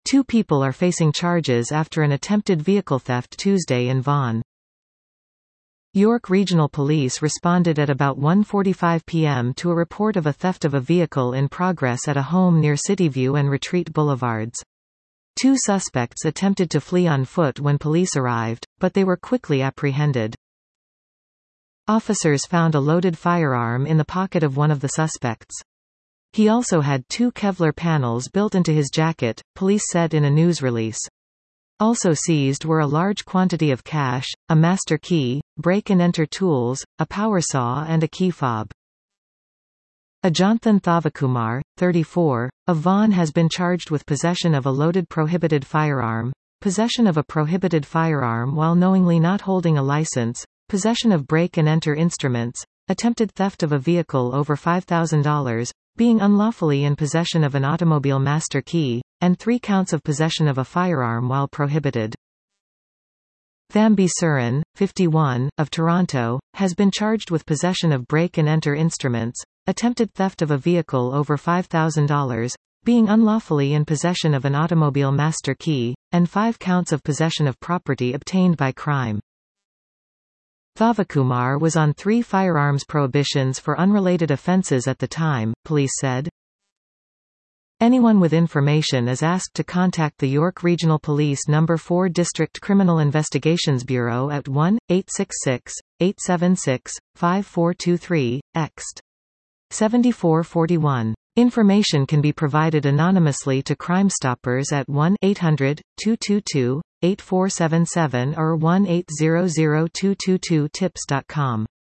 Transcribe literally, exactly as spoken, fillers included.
Two people are facing charges after an attempted vehicle theft Tuesday in Vaughan. York Regional Police responded at about one forty-five p m to a report of a theft of a vehicle in progress at a home near Cityview and Retreat Boulevards. Two suspects attempted to flee on foot when police arrived, but they were quickly apprehended. Officers found a loaded firearm in the pocket of one of the suspects. He also had two Kevlar panels built into his jacket, police said in a news release. Also seized were a large quantity of cash, a master key, break-and-enter tools, a power saw and a key fob. Ajonthan Thavakumar, thirty-four, of Vaughan has been charged with possession of a loaded prohibited firearm, possession of a prohibited firearm while knowingly not holding a license, possession of break-and-enter instruments, attempted theft of a vehicle over five thousand dollars, being unlawfully in possession of an automobile master key, and three counts of possession of a firearm while prohibited. Thambi Surin, fifty-one, of Toronto, has been charged with possession of break-and-enter instruments, attempted theft of a vehicle over five thousand dollars, being unlawfully in possession of an automobile master key, and five counts of possession of property obtained by crime. Thavakumar was on three firearms prohibitions for unrelated offences at the time, police said. Anyone with information is asked to contact the York Regional Police Number four District Criminal Investigations Bureau at one eight six six, eight seven six, five four two three, ext. seven four four one. Information can be provided anonymously to Crime Stoppers at one eight hundred, two two two, eight four seven seven or one eight hundred, two two two tips dot com.